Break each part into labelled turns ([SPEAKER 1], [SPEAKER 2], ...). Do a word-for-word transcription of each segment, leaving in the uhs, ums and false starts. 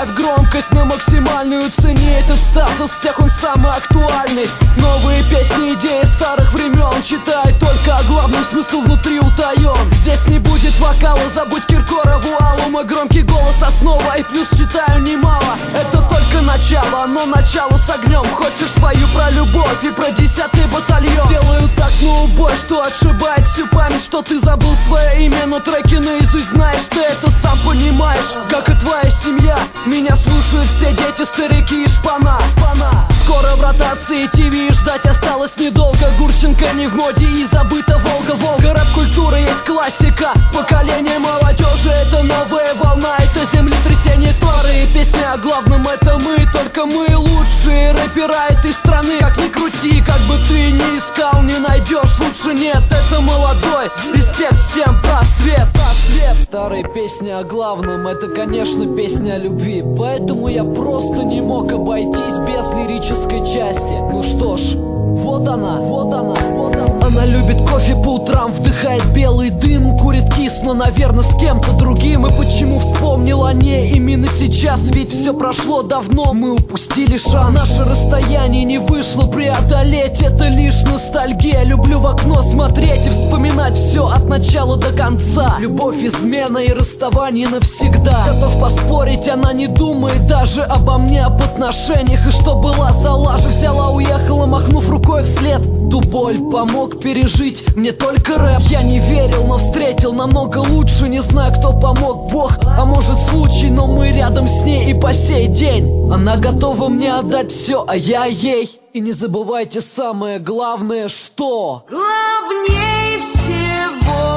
[SPEAKER 1] Ставь громкость на максимальную, цени этот статус, всех он самый актуальный. Новые песни, идеи старых времен, читай только о главном, смысл внутри утаен. Здесь не будет вокала, забудь Киркорову Аллу. Мой громкий голос основа, и плюс читаю немало. Это только начало, но начало с огнем. Хочешь, спою про любовь и про десятый батальон. Делаю так на убой, что отшибает всю память, что ты забыл свое имя, но треки наизусть знаешь. Ты это сам понимаешь, как и твоя семья. Меня слушают все дети, старики и шпана. Скоро в ротации ТВ ждать осталось недолго. Гурченко не в моде и забыта Волга. Волга, рэп-культура есть классика. Поколение молодежи, это новая волна. Это землетрясение, старые песни о главном, это мы. Только мы лучшие рэпера этой страны. Как ни крути, как бы ты ни искал, не найдешь, лучше нет. Это молодой, респект всем, просвет. Старые песни о главном, это, конечно, песня о любви. Поэтому я просто не мог обойтись без лирической части. Ну что ж, вот она, вот она, вот она. Она любит кофе по утрам, вдыхает белый дым, курит кис, но, наверное, с кем-то другим. И почему вспомнил о ней именно сейчас? Ведь все прошло давно, мы упустили шанс. Наше расстояние не вышло преодолеть, это лишь ностальгия. Люблю в окно смотреть и вспоминать все от начала до конца. Любовь, измена и расставание навсегда. Готов поспорить, она не думает даже обо мне, об отношениях. И что была за лажа, взяла, уехала, махнув рукой вслед. Ту боль помог пережить мне только рэп. Я не верил, но встретил намного лучше. Не знаю, кто помог, Бог, а может случай, но мы рядом с ней и по сей день. Она готова мне отдать все, а я ей. И не забывайте самое главное, что
[SPEAKER 2] главнее всего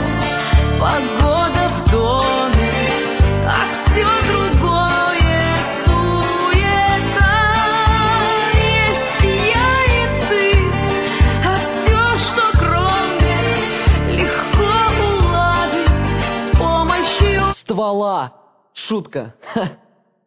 [SPEAKER 2] погода в доме, а все другое суета. Есть я и ты, а все, что кроме, легко уладить с помощью
[SPEAKER 1] ствола. Шутка. Ха.